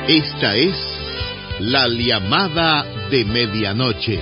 Esta es la llamada de medianoche.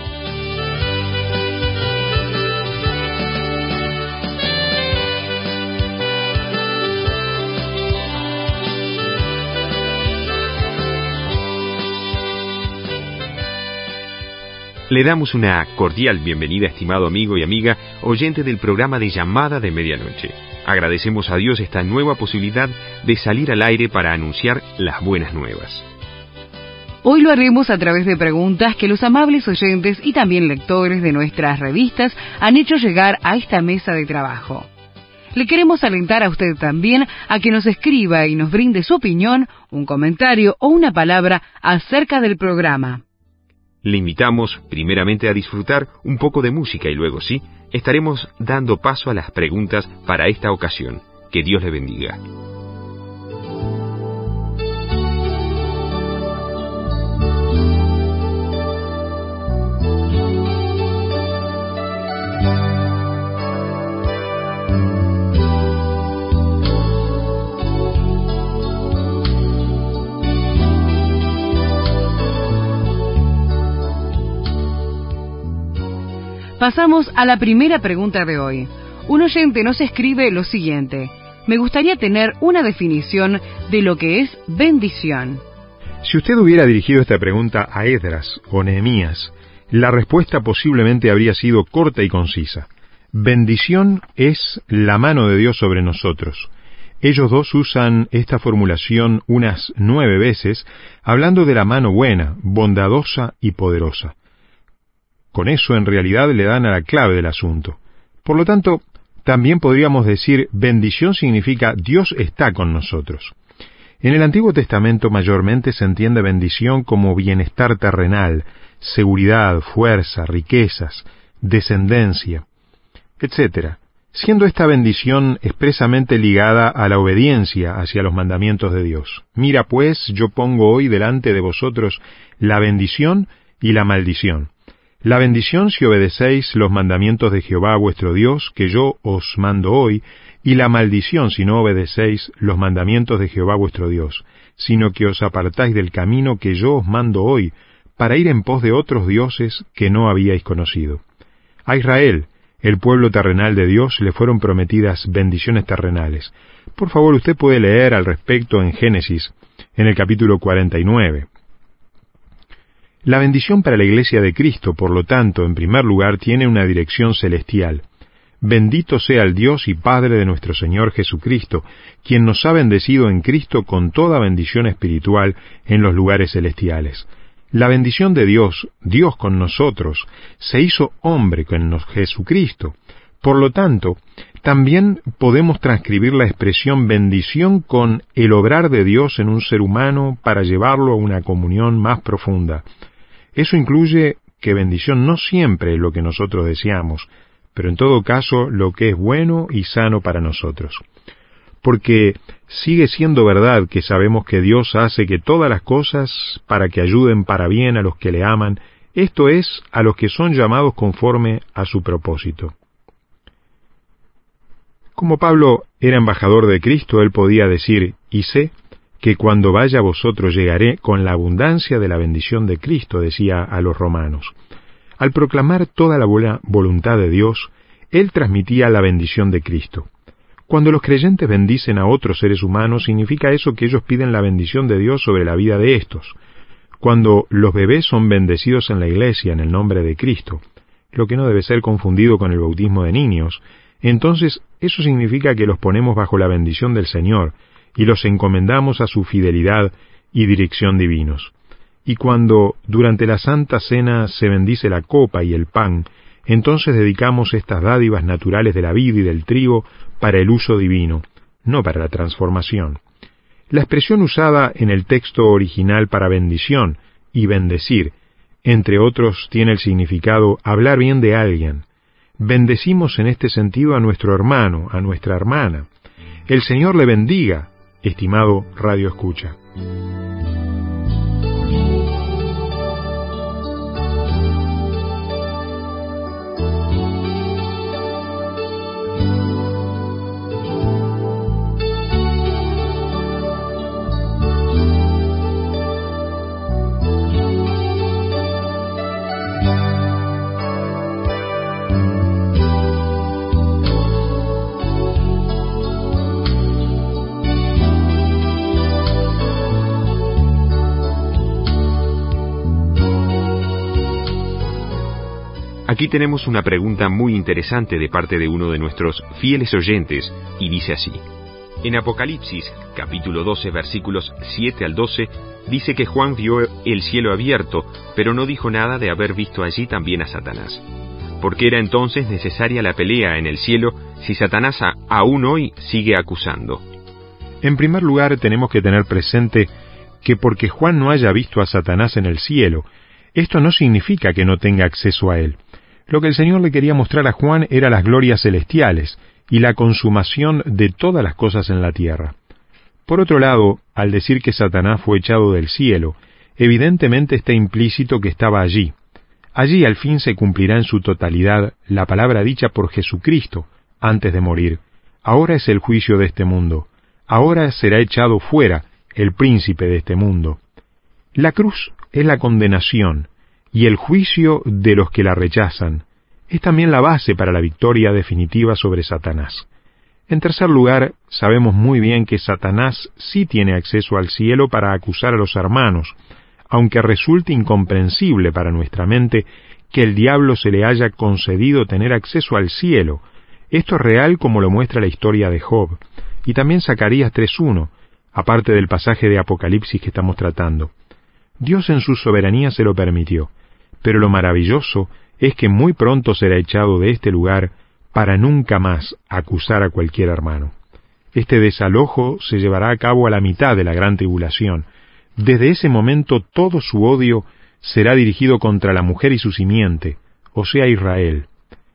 Le damos una cordial bienvenida, estimado amigo y amiga, oyente del programa de Llamada de Medianoche. Agradecemos a Dios esta nueva posibilidad de salir al aire para anunciar las buenas nuevas. Hoy lo haremos a través de preguntas que los amables oyentes y también lectores de nuestras revistas han hecho llegar a esta mesa de trabajo. Le queremos alentar a usted también a que nos escriba y nos brinde su opinión, un comentario o una palabra acerca del programa. Le invitamos primeramente a disfrutar un poco de música y luego sí, estaremos dando paso a las preguntas para esta ocasión. Que Dios le bendiga. Pasamos a la primera pregunta de hoy. Un oyente nos escribe lo siguiente: me gustaría tener una definición de lo que es bendición. Si usted hubiera dirigido esta pregunta a Esdras o Nehemías, la respuesta posiblemente habría sido corta y concisa. Bendición es la mano de Dios sobre nosotros. Ellos dos usan esta formulación unas 9 veces, hablando de la mano buena, bondadosa y poderosa. Con eso en realidad le dan a la clave del asunto. Por lo tanto, también podríamos decir bendición significa Dios está con nosotros. En el Antiguo Testamento mayormente se entiende bendición como bienestar terrenal, seguridad, fuerza, riquezas, descendencia, etc., siendo esta bendición expresamente ligada a la obediencia hacia los mandamientos de Dios. Mira pues, yo pongo hoy delante de vosotros la bendición y la maldición. La bendición si obedecéis los mandamientos de Jehová vuestro Dios, que yo os mando hoy, y la maldición si no obedecéis los mandamientos de Jehová vuestro Dios, sino que os apartáis del camino que yo os mando hoy, para ir en pos de otros dioses que no habíais conocido. A Israel, el pueblo terrenal de Dios, le fueron prometidas bendiciones terrenales. Por favor, usted puede leer al respecto en Génesis, en el capítulo 49. La bendición para la Iglesia de Cristo, por lo tanto, en primer lugar, tiene una dirección celestial. Bendito sea el Dios y Padre de nuestro Señor Jesucristo, quien nos ha bendecido en Cristo con toda bendición espiritual en los lugares celestiales. La bendición de Dios, Dios con nosotros, se hizo hombre con Jesucristo. Por lo tanto, también podemos transcribir la expresión bendición con el obrar de Dios en un ser humano para llevarlo a una comunión más profunda. Eso incluye que bendición no siempre es lo que nosotros deseamos, pero en todo caso lo que es bueno y sano para nosotros. Porque sigue siendo verdad que sabemos que Dios hace que todas las cosas para que ayuden para bien a los que le aman, esto es, a los que son llamados conforme a su propósito. Como Pablo era embajador de Cristo, él podía decir, y sé que cuando vaya a vosotros llegaré con la abundancia de la bendición de Cristo, decía a los romanos. Al proclamar toda la buena voluntad de Dios, él transmitía la bendición de Cristo. Cuando los creyentes bendicen a otros seres humanos, significa eso que ellos piden la bendición de Dios sobre la vida de estos. Cuando los bebés son bendecidos en la iglesia en el nombre de Cristo, lo que no debe ser confundido con el bautismo de niños, entonces eso significa que los ponemos bajo la bendición del Señor, y los encomendamos a su fidelidad y dirección divinos. Y cuando durante la Santa Cena se bendice la copa y el pan, entonces dedicamos estas dádivas naturales de la vid y del trigo para el uso divino, no para la transformación. La expresión usada en el texto original para bendición y bendecir, entre otros, tiene el significado hablar bien de alguien. Bendecimos en este sentido a nuestro hermano, a nuestra hermana. El Señor le bendiga, estimado Radio Escucha. Aquí tenemos una pregunta muy interesante de parte de uno de nuestros fieles oyentes, y dice así. En Apocalipsis, capítulo 12, versículos 7 al 12, dice que Juan vio el cielo abierto, pero no dijo nada de haber visto allí también a Satanás. ¿Por qué era entonces necesaria la pelea en el cielo si Satanás aún hoy sigue acusando? En primer lugar, tenemos que tener presente que porque Juan no haya visto a Satanás en el cielo, esto no significa que no tenga acceso a él. Lo que el Señor le quería mostrar a Juan era las glorias celestiales y la consumación de todas las cosas en la tierra. Por otro lado, al decir que Satanás fue echado del cielo, evidentemente está implícito que estaba allí. Allí al fin se cumplirá en su totalidad la palabra dicha por Jesucristo antes de morir. Ahora es el juicio de este mundo. Ahora será echado fuera el príncipe de este mundo. La cruz es la condenación y el juicio de los que la rechazan. Es también la base para la victoria definitiva sobre Satanás. En tercer lugar, sabemos muy bien que Satanás sí tiene acceso al cielo para acusar a los hermanos, aunque resulte incomprensible para nuestra mente que el diablo se le haya concedido tener acceso al cielo. Esto es real como lo muestra la historia de Job, y también Zacarías 3:1, aparte del pasaje de Apocalipsis que estamos tratando. Dios en su soberanía se lo permitió, pero lo maravilloso es que muy pronto será echado de este lugar para nunca más acusar a cualquier hermano. Este desalojo se llevará a cabo a la mitad de la gran tribulación. Desde ese momento todo su odio será dirigido contra la mujer y su simiente, o sea Israel.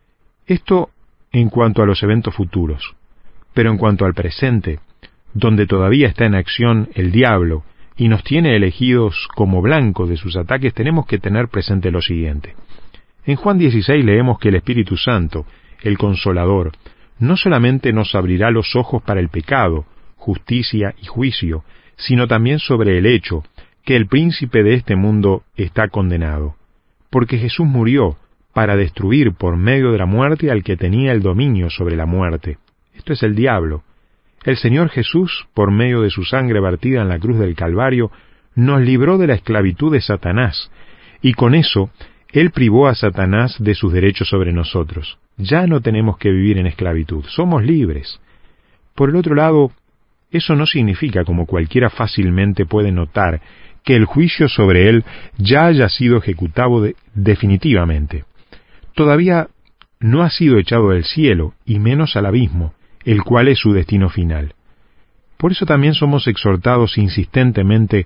Esto en cuanto a los eventos futuros. Pero en cuanto al presente, donde todavía está en acción el diablo y nos tiene elegidos como blanco de sus ataques, tenemos que tener presente lo siguiente. En Juan 16 leemos que el Espíritu Santo, el Consolador, no solamente nos abrirá los ojos para el pecado, justicia y juicio, sino también sobre el hecho que el príncipe de este mundo está condenado, porque Jesús murió para destruir por medio de la muerte al que tenía el dominio sobre la muerte. Esto es el diablo. El Señor Jesús, por medio de su sangre vertida en la cruz del Calvario, nos libró de la esclavitud de Satanás, y con eso Él privó a Satanás de sus derechos sobre nosotros. Ya no tenemos que vivir en esclavitud, somos libres. Por el otro lado, eso no significa, como cualquiera fácilmente puede notar, que el juicio sobre él ya haya sido ejecutado definitivamente. Todavía no ha sido echado del cielo, y menos al abismo, el cual es su destino final. Por eso también somos exhortados insistentemente,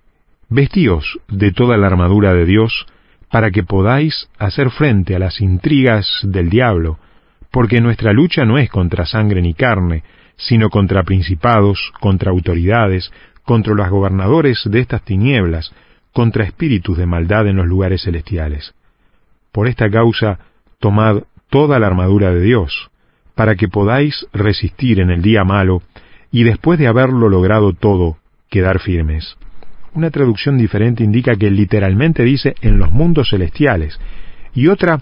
vestíos de toda la armadura de Dios, para que podáis hacer frente a las intrigas del diablo, porque nuestra lucha no es contra sangre ni carne, sino contra principados, contra autoridades, contra los gobernadores de estas tinieblas, contra espíritus de maldad en los lugares celestiales. Por esta causa, tomad toda la armadura de Dios, para que podáis resistir en el día malo, y después de haberlo logrado todo, quedar firmes. Una traducción diferente indica que literalmente dice en los mundos celestiales, y otra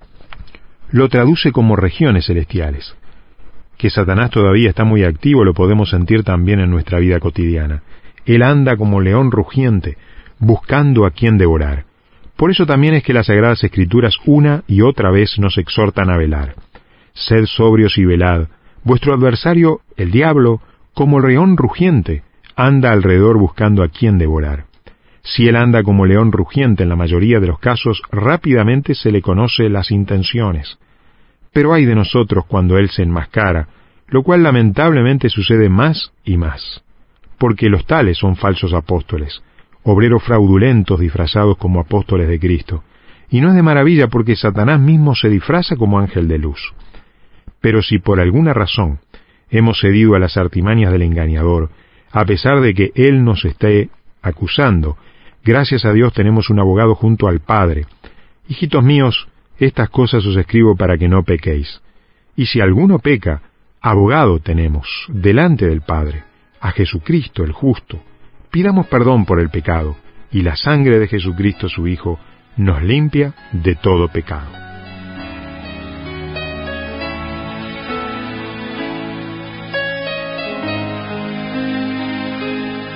lo traduce como regiones celestiales. Que Satanás todavía está muy activo lo podemos sentir también en nuestra vida cotidiana. Él anda como león rugiente, buscando a quien devorar. Por eso también es que las Sagradas Escrituras una y otra vez nos exhortan a velar. Sed sobrios y velad. Vuestro adversario, el diablo, como león rugiente, anda alrededor buscando a quien devorar. Si él anda como león rugiente en la mayoría de los casos, rápidamente se le conoce las intenciones. Pero hay de nosotros cuando él se enmascara, lo cual lamentablemente sucede más y más, porque los tales son falsos apóstoles, obreros fraudulentos disfrazados como apóstoles de Cristo. Y no es de maravilla porque Satanás mismo se disfraza como ángel de luz. Pero si por alguna razón hemos cedido a las artimañas del engañador, a pesar de que él nos esté acusando, gracias a Dios tenemos un abogado junto al Padre. Hijitos míos, estas cosas os escribo para que no pequéis. Y si alguno peca, abogado tenemos delante del Padre, a Jesucristo el justo. Pidamos perdón por el pecado, y la sangre de Jesucristo su Hijo nos limpia de todo pecado.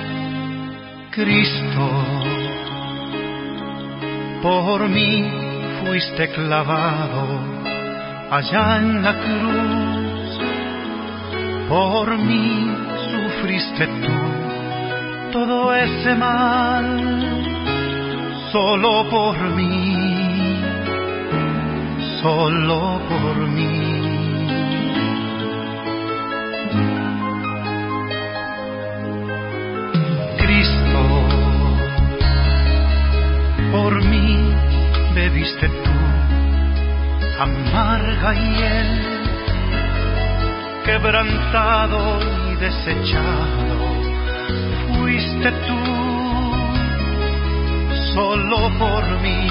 Cristo por mí fuiste clavado allá en la cruz, por mí sufriste tú todo ese mal, solo por mí, solo por mí. Cristo, por mí bebiste tú amarga hiel, quebrantado y desechado fuiste tú, solo por mí,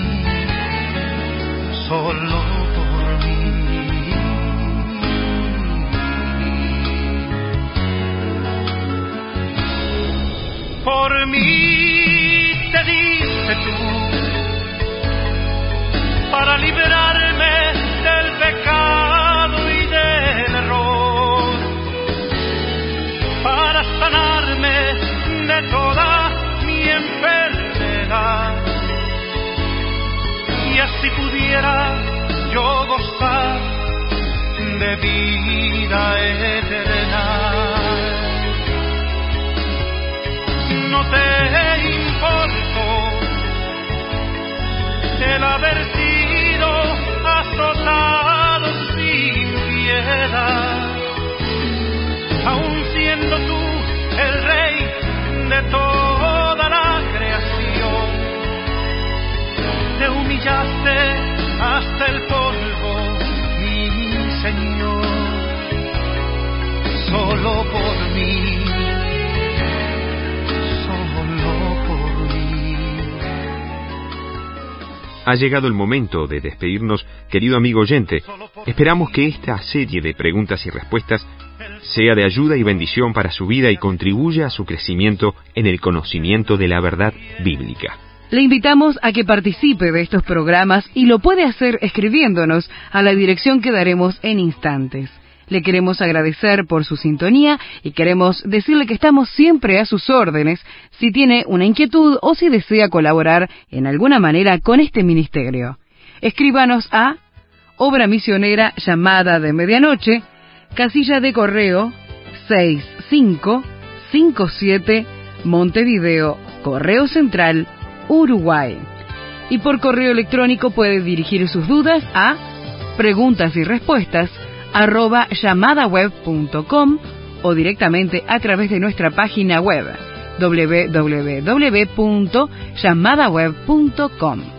solo por mí. Por mí te diste tú, para liberarme del pecado y del error, para sanarme de toda mi enfermedad, y así pudiera yo gozar de vida eterna. No te importó el haber sido azotado sin piedad, aun siendo tú el rey de toda la creación, te humillaste hasta el polvo, mi Señor, solo por mí. Ha llegado el momento de despedirnos, querido amigo oyente. Esperamos que esta serie de preguntas y respuestas sea de ayuda y bendición para su vida y contribuya a su crecimiento en el conocimiento de la verdad bíblica. Le invitamos a que participe de estos programas y lo puede hacer escribiéndonos a la dirección que daremos en instantes. Le queremos agradecer por su sintonía y queremos decirle que estamos siempre a sus órdenes si tiene una inquietud o si desea colaborar en alguna manera con este ministerio. Escríbanos a Obra Misionera Llamada de Medianoche, casilla de correo 6557, Montevideo, Correo Central, Uruguay. Y por correo electrónico puede dirigir sus dudas a preguntas y respuestas @llamadaweb.com o directamente a través de nuestra página web www.llamadaweb.com.